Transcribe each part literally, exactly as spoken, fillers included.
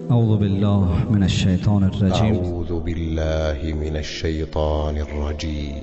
اعوذ بالله من الشیطان الرجیم. اعوذ بالله من الشیطان الرجیم.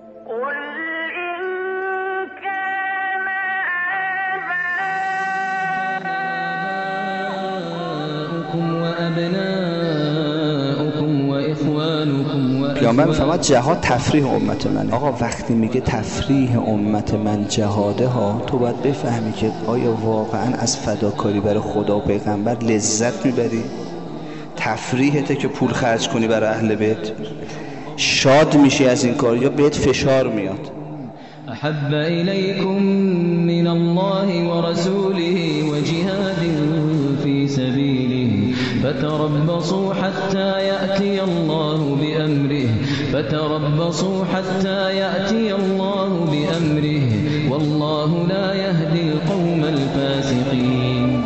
پیامبر می‌فرماد جهاد تفریح امت من. آقا وقتی میگه تفریح امت من جهاده ها، تو باید بفهمی که آیا واقعا از فداکاری برای خدا و پیغمبر لذت میبری؟ تفریحته که پول خرج کنی برای اهل بیت؟ شاد میشی از این کار یا بهت فشار میاد؟ احب الیکم من الله و رسوله و جهاد فی سبیله فتربصوا حتى يأتي الله بأمره فتربصوا حتى يأتي الله بأمره والله لا يهدي القوم الفاسقين.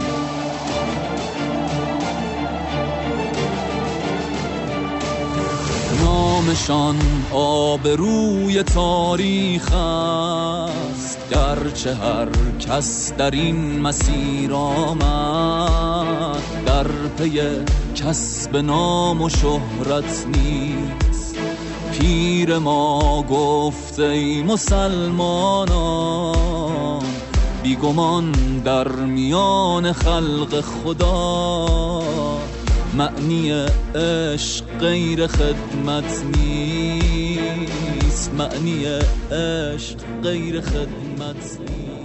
نامشان آبروی تاریخ است، گرچه هر کس در این مسیر آمد در پی کسب نام و شهرت نیست. پیر ما گفت ای مسلمانان، بیگمان در میان خلق خدا معنی عشق غیر خدمت نیست. معنی عشق غیر خدمت نیست.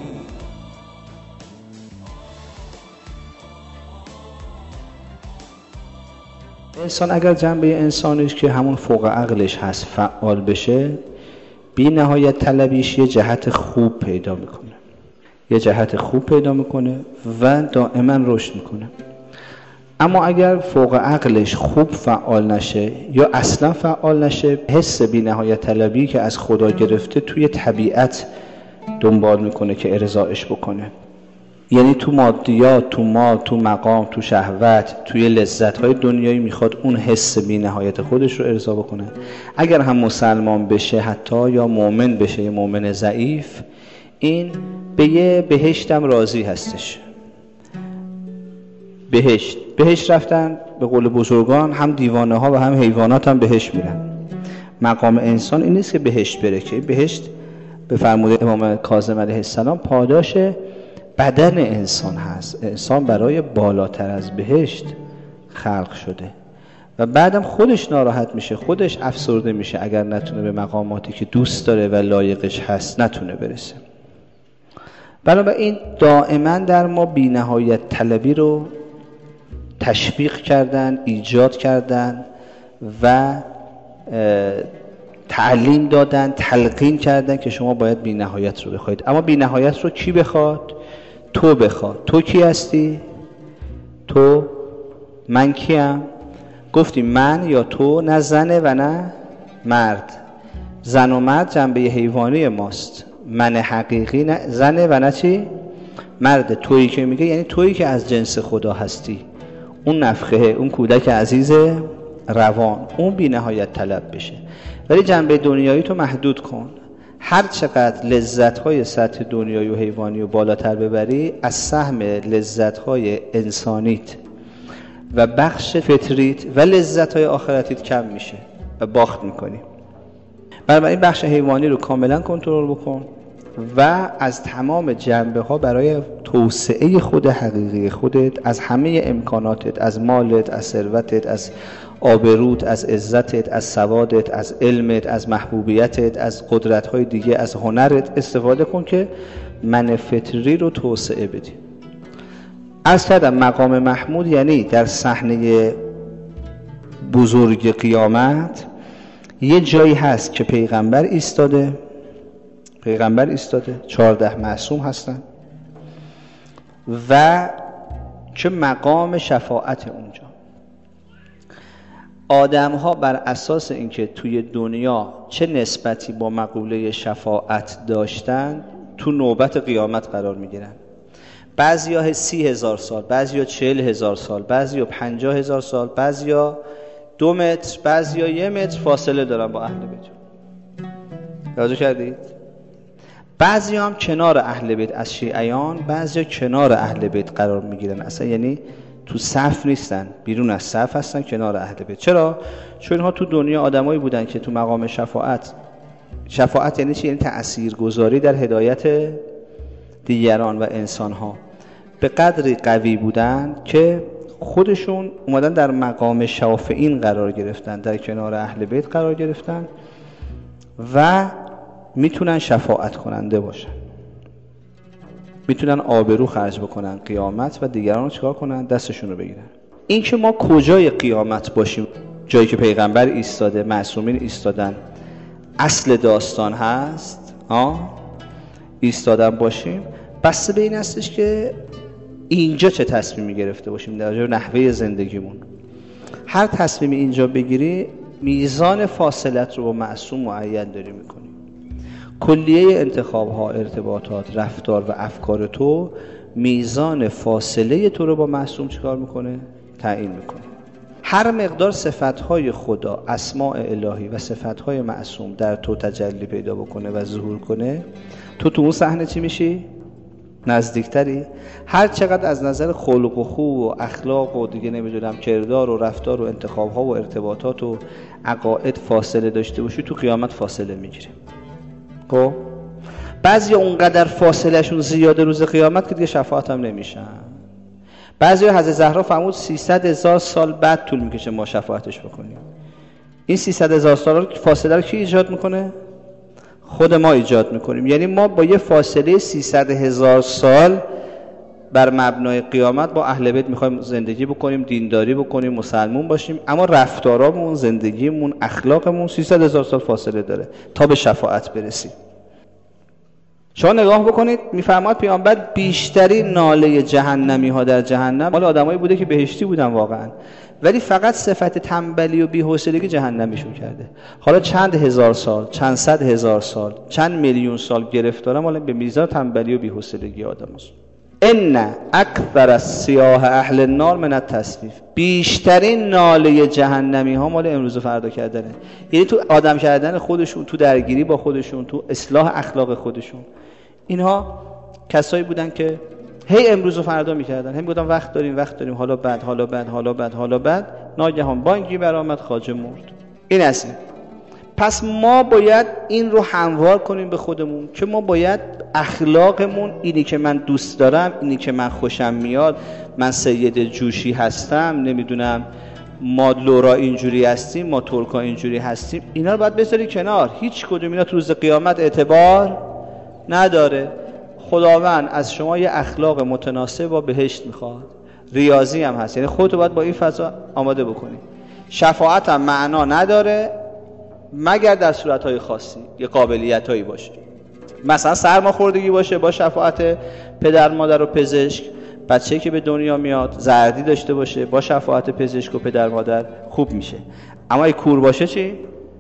انسان اگر جنبه انسانیش که همون فوق عقلش هست فعال بشه، بی نهایت طلبیش یه جهت خوب پیدا میکنه یه جهت خوب پیدا میکنه و دائما رشد میکنه. اما اگر فوق عقلش خوب فعال نشه یا اصلا فعال نشه، حس بی نهایت طلبی که از خدا گرفته توی طبیعت دنبال میکنه که ارضایش بکنه. یعنی تو مادیات، تو مال، تو مقام، تو شهوت، توی لذت‌های دنیایی میخواد اون حس بی نهایت خودش رو ارضا بکنه. اگر هم مسلمان بشه حتی یا مؤمن بشه، یه مؤمن ضعیف، این به یه بهشتم راضی هستش. بهشت بهشت رفتن به قول بزرگان هم دیوانه ها و هم حیوانات هم بهشت میرن. مقام انسان این نیست که بهشت بره، که بهشت به فرموده امام کاظم علیه السلام پاداش بدن انسان هست. انسان برای بالاتر از بهشت خلق شده و بعدم خودش ناراحت میشه، خودش افسرده میشه اگر نتونه به مقاماتی که دوست داره و لایقش هست نتونه برسه. بنابراین دائما در ما بی نهایت طلبی رو تشویق کردن، ایجاد کردن و تعلیم دادن، تلقین کردن که شما باید بی نهایت رو بخواید. اما بی نهایت رو کی بخواد؟ تو بخواد. تو کی هستی؟ تو. من کیم؟ گفتیم من یا تو، نه زنه و نه مرد. زن و مرد جنبه حیوانی ماست. من حقیقی نه زنه و نه چی؟ مرد. تویی که میگه یعنی تویی که از جنس خدا هستی، اون نفخه، اون کودک عزیز روان، اون بی نهایت طلب بشه. ولی جنبه دنیایی تو محدود کن. هر چقدر لذت‌های سطح دنیایی و حیوانی و بالاتر ببری، از سهم لذت‌های انسانیت و بخش فطریت و لذت‌های آخرتیت کم میشه و باخت میکنی. بنابراین بخش حیوانی رو کاملا کنترل بکن و از تمام جنبه ها برای توسعه خود حقیقی خودت، از همه امکاناتت، از مالت، از ثروتت، از آبروت، از عزتت، از سوادت، از علمت، از محبوبیتت، از قدرت‌های دیگه، از هنرت استفاده کن که من فطری رو توسعه بدی. عرض کردم مقام محمود یعنی در صحنه بزرگ قیامت یه جایی هست که پیغمبر ایستاده پیغمبر ایستاده چهارده معصوم هستن و چه مقام شفاعت اونجا. آدم ها بر اساس اینکه توی دنیا چه نسبتی با مقوله شفاعت داشتن تو نوبت قیامت قرار میگیرن. بعضی ها سی هزار سال، بعضی ها چهل هزار سال، بعضی ها پنجاه هزار سال، بعضی ها دو متر، بعضی ها یه متر فاصله دارن با اهل بیت. توجه کردید؟ بعضی هم کنار اهل بیت از شیعیان، بعضی ها کنار اهل بیت قرار میگیرن. اصلا یعنی تو صف نیستن، بیرون از صف هستن، کنار اهل بیت. چرا؟ چون اینها تو دنیا آدمایی بودن که تو مقام شفاعت، شفاعت یعنی چی؟ یعنی تأثیرگذاری در هدایت دیگران و انسانها، به قدری قوی بودن که خودشون اومدن در مقام شافعین قرار گرفتن، در کنار اهل بیت قرار گرفتن و میتونن شفاعت کننده باشن، میتونن آبرو خرج بکنن قیامت و دیگران رو چیکار کنن؟ دستشون رو بگیرن. این که ما کجای قیامت باشیم، جایی که پیغمبر ایستاده، معصومین ایستادن، اصل داستان هست، آه ایستادن باشیم، بسته به این هستش که اینجا چه تصمیمی گرفته باشیم در جای نحوه زندگیمون. هر تصمیمی اینجا بگیری میزان فاصلت رو با معصوم معین داری میکنی. کلیه انتخاب‌ها، ارتباطات، رفتار و افکار تو میزان فاصله تو رو با معصوم چیکار میکنه؟ تعیین میکنه. هر مقدار صفت‌های خدا، اسماء الهی و صفت‌های معصوم در تو تجلی پیدا بکنه و ظهور کنه، تو تو اون صحنه چی میشی؟ نزدیکتری. هر چقدر از نظر خلق و خو و اخلاق و دیگه نمیدونم کردار و رفتار و انتخاب‌ها و ارتباطات و عقاید فاصله داشته باشی، تو قیامت فاصله میگیری. خب بعضی اونقدر فاصله شون زیاده روز قیامت که دیگه شفاعت هم نمیشن. بعضی حضرت زهرا فرمود سیصد هزار سال بعد طول میکشه ما شفاعتش بکنیم. این سیصد هزار سال فاصله رو کی ایجاد میکنه؟ خود ما ایجاد میکنیم. یعنی ما با یه فاصله سیصد هزار سال بر مبنای قیامت با اهل بیت میخوایم زندگی بکنیم، دینداری بکنیم، مسلمون باشیم، اما رفتارامون، زندگیمون، اخلاقمون سیصد هزار سال فاصله داره تا به شفاعت برسیم. شما نگاه بکنید، میفرماد پیامبر بیشترین ناله جهنمی ها در جهنم مال آدمایی بوده که بهشتی بودن واقعا، ولی فقط صفت تنبلی و بی‌حوصلگی جهنمیشون کرده. حالا چند هزار سال، چند صد هزار سال، چند میلیون سال گرفتاره مال به میزان تنبلی و بی‌حوصلگی آدماست. ان اکثر السیاح اهل النار من التسویف، بیشترین ناله جهنمی ها مال امروز و فردا کردنه. یعنی تو آدم کردن خودشون، تو درگیری با خودشون، تو اصلاح اخلاق خودشون. اینها کسایی بودن که هی امروز و فردا میکردن، هم گفتن وقت داریم وقت داریم، حالا بعد حالا بعد حالا بعد حالا بعد، ناگهان بانگی برآمد خواجه مرد. این است. پس ما باید این رو هموار کنیم به خودمون که ما باید اخلاقمون، اینی که من دوست دارم، اینی که من خوشم میاد، من سید جوشی هستم، نمیدونم ما لورا اینجوری هستیم، ما ترکا اینجوری هستیم، اینا رو باید بذاری کنار. هیچ کدوم اینا تو روز قیامت اعتبار نداره. خداوند از شما یه اخلاق متناسب با بهشت میخواد. ریاضی هم هست، یعنی خودتو باید با این فضا آماده بکنی. شفاعت هم معنا نداره مگر در صورتهای خاصی، یه قابلیتایی باشه. مثلا سرماخوردگی باشه، با شفاعت پدر مادر و پزشک بچه‌ای که به دنیا میاد زردی داشته باشه، با شفاعت پزشک و پدر مادر خوب میشه. اما اگه کور باشه چی؟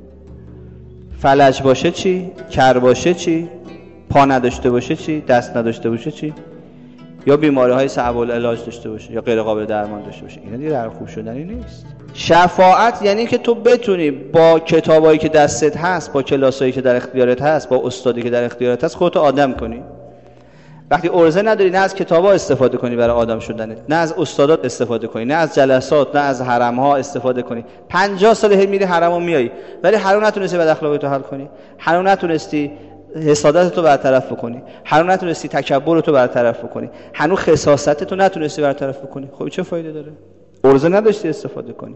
فلج باشه چی؟ کر باشه چی؟ پا نداشته باشه چی؟ دست نداشته باشه چی؟ یا بیماری های صعب العلاج داشته باشه یا غیر قابل درمان داشته باشه. اینا دیگه در خوب شدنی نیست. شفاعت یعنی که تو بتونی با کتابایی که دستت هست، با کلاسایی که در اختیارت هست، با استادی که در اختیارت هست خودت آدم کنی. وقتی ارزه نداری نه از کتابا استفاده کنی برای آدم شدنت، نه از استادات استفاده کنی، نه از جلسات، نه از حرم‌ها استفاده کنی. پنجاه سال هی میری حرمو میای ولی هنوز نتونستی بد اخلاقی تو حل کنی، هنوز نتونستی حسادت تو برطرف بکنی، هنوز نتونستی تکبر تو برطرف بکنی، هنوز خساست تو نتونستی برطرف بکنی. خب چه فایده داره؟ ارزه نداشتی استفاده کنی.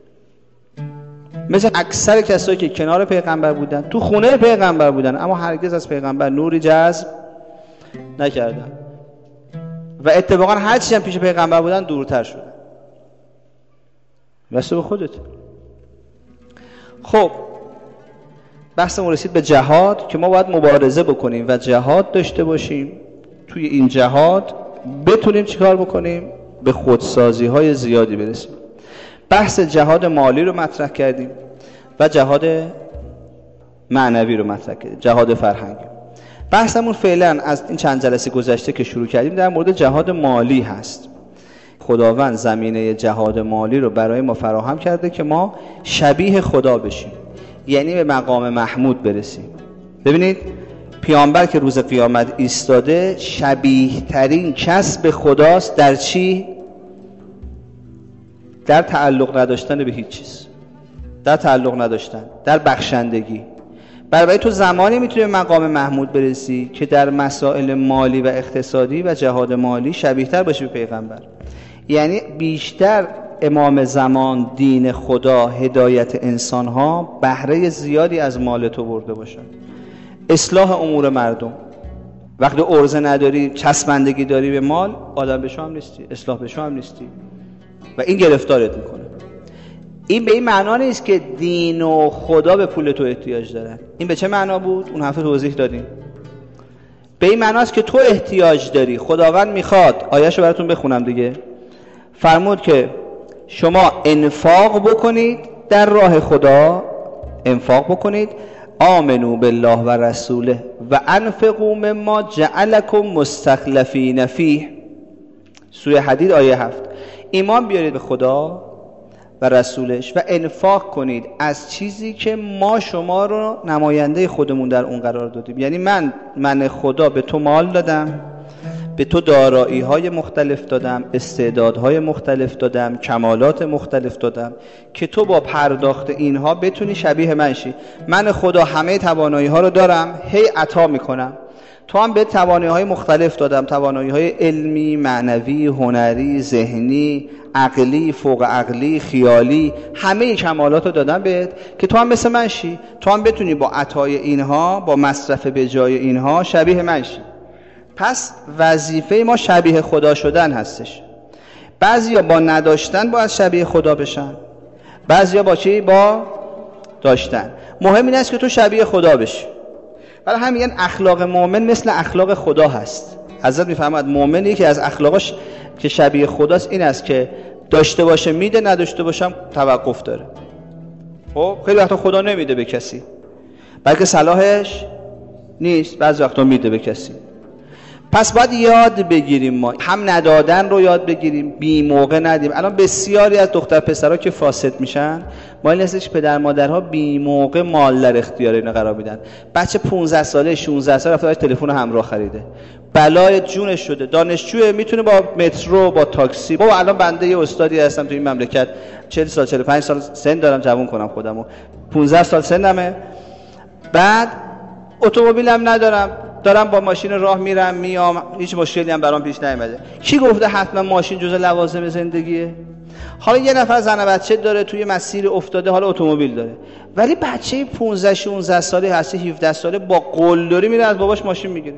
مثل اکثر کسایی که کنار پیغمبر بودن، تو خونه پیغمبر بودن، اما هرگز از پیغمبر نوری جذب نکردن و اتفاقا هرچی هم پیش پیغمبر بودن دورتر شدن. واسه به خودت. خب بحثمون رسید به جهاد که ما باید مبارزه بکنیم و جهاد داشته باشیم. توی این جهاد بتونیم چیکار بکنیم؟ به خودسازی های زیادی برسیم. بحث جهاد مالی رو مطرح کردیم و جهاد معنوی رو مطرح کردیم، جهاد فرهنگی. بحثمون فعلا از این چند جلسه گذشته که شروع کردیم در مورد جهاد مالی هست. خداوند زمینه جهاد مالی رو برای ما فراهم کرده که ما شبیه خدا بشیم، یعنی به مقام محمود برسیم. ببینید پیامبر که روز قیامت ایستاده شبیه ترین کس به خداست در چی؟ در تعلق نداشتن به هیچ چیز، در تعلق نداشتن، در بخشندگی. برای تو زمانی میتونی به مقام محمود برسی که در مسائل مالی و اقتصادی و جهاد مالی شبیه‌تر باشی به پیغمبر. یعنی بیشتر امام زمان، دین خدا، هدایت انسانها بهره زیادی از مال تو برده باشن. اصلاح امور مردم. وقتی عرضه نداری، چسبندگی داری به مال، آدم به شو هم نیستی، اصلاح به شو هم نیستی و این گرفتارت میکنه. این به این معنا نیست که دین و خدا به پول تو احتیاج دارن. این به چه معنا بود؟ اون حرف توضیح دادیم. به این معنا است که تو احتیاج داری. خداوند میخواد، آیه‌شو براتون بخونم دیگه. فرمود که شما انفاق بکنید در راه خدا، انفاق بکنید، آمنو بالله و رسوله و انفقوا مما جعلکم مستخلفین فیه. سوره حدید آیه هفت. ایمان بیارید به خدا و رسولش و انفاق کنید از چیزی که ما شما رو نماینده خودمون در اون قرار دادیم. یعنی من من خدا به تو مال دادم، به تو دارایی های مختلف دادم، استعدادهای مختلف دادم، کمالات مختلف دادم که تو با پرداخت اینها بتونی شبیه من شی. من خدا همه توانایی ها رو دارم، هی عطا میکنم. تو هم به توانایی های مختلف دادم، توانایی های علمی، معنوی، هنری، ذهنی، عقلی، فوق عقلی، خیالی، همه کمالات رو دادم بهت که تو هم مثل من شی. تو هم بتونی با عطای اینها، با مصرف به جای اینها شبیه من شی. پس وظیفه ما شبیه خدا شدن هستش. بعضیا با نداشتن باید شبیه خدا بشن، بعضیا با چی؟ با داشتن. مهم این است که تو شبیه خدا بشی. برای همین میگن اخلاق مؤمن مثل اخلاق خدا هست. حضرت میفرماد مؤمن یکی از اخلاقش که شبیه خداست این است که داشته باشه میده، نداشته باشم توقف داره. خب خیلی وقتا خدا نمیده به کسی، بلکه صلاحش نیست، بعضی وقتا میده به کسی. پس باید یاد بگیریم، ما هم ندادن رو یاد بگیریم، بی موقع ندیم. الان بسیاری از دختر پسرها که فاسد میشن ما این هستش پدر مادرها بی موقع مال در اختیار اینا قرار میدن. بچه پانزده ساله شانزده ساله رفته تلفن همراه خریده، بلای جونش شده، دانشجوه، میتونه با مترو، با تاکسی. بابا الان بنده یه استادی هستم تو این مملکت، چهل سال چهل و پنج سال سن دارم، جوون کنم خودمو، پانزده سال سنمه، بعد اتومبیلم ندارم، دارم با ماشین راه میرم میام، هیچ مشکلی هم برام پیش نیامده. کی گفته حتما ماشین جزء لوازم زندگیه؟ حالا یه نفر زن و بچه داره، توی مسیر افتاده، حالا اتومبیل داره، ولی بچه پانزده شانزده ساله هست، هفده ساله با قلدری میره از باباش ماشین میگیره،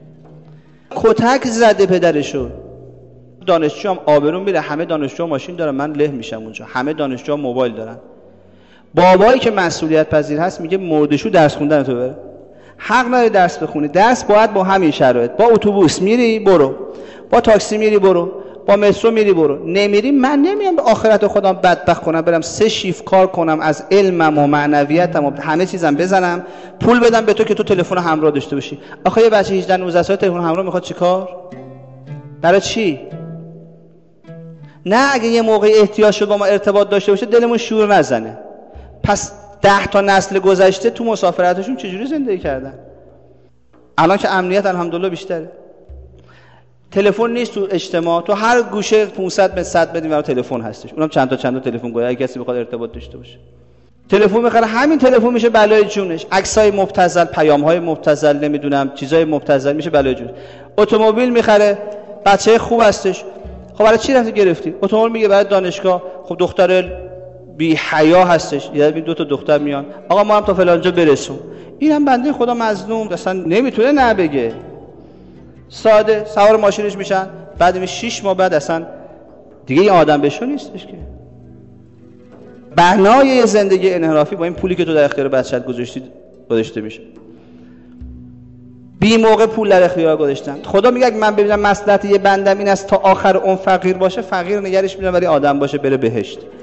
کتک زده پدرشو. دانشجو هم آبرون میره، همه دانشجو ماشین دارن، من له میشم اونجا. همه دانشجو موبایل دارن. بابایی که مسئولیت پذیر هست میگه مردشو درس خوندن تو بره، حق نداری درس بخونی. درس باید با همین شرایط، با اتوبوس میری برو، با تاکسی میری برو، با مترو میری برو. نمیری من نمیام به آخرت خودم بدبخت کنم، برم سه شیفت کار کنم، از علمم و معنویتم و همه چیزم بزنم، پول بدم به تو که تو تلفن همراه داشته باشی. آخه یه بچه هجده نوزده ساله تلفن همراه میخواد چیکار؟ برای چی؟ نه اگه یه موقع احتیاج شد با ما ارتباط داشته باشه دلمون شور نزنه. پس ده تا نسل گذشته تو مسافرتشون چجوری زندگی کردن؟ الان که امنیت الحمدلله بیشتره، تلفن نیست تو اجتماع، تو هر گوشه پانصد متر صد متر برای تلفن هستش، اونم چند تا چند تا تلفن گویا اگه کسی بخواد ارتباط داشته باشه. تلفن میخره، همین تلفن میشه بلای جونش، عکسای مبتذل، پیام‌های مبتذل، نمیدونم چیزای مبتذل میشه بلای جونش. اتومبیل میخره، بچه خوب هستش، خب برای چی رفتی گرفتی؟ اتومبیل میگه برای دانشگاه. خب دختر بی حیا هستش، یعنی دو تا دختر میان، آقا ما هم تا فلان جا برسون. اینم بنده خدا مظلوم اصلا نمیتونه نه بگه، ساده سوار ماشینش میشن، بعد می شش ماه بعد اصلا دیگه این آدم بهشون نیستش که. بنای زندگی انحرافی با این پولی که تو در اختیار بچه‌ت گذاشتی گذاشته میشه. بی موقع پول در اختیار گذاشتن. خدا میگه اگه من ببینم مصلحت یه بندم این است تا آخر اون فقیر باشه، فقیر نگرش میدم ولی آدم باشه بره بهشت.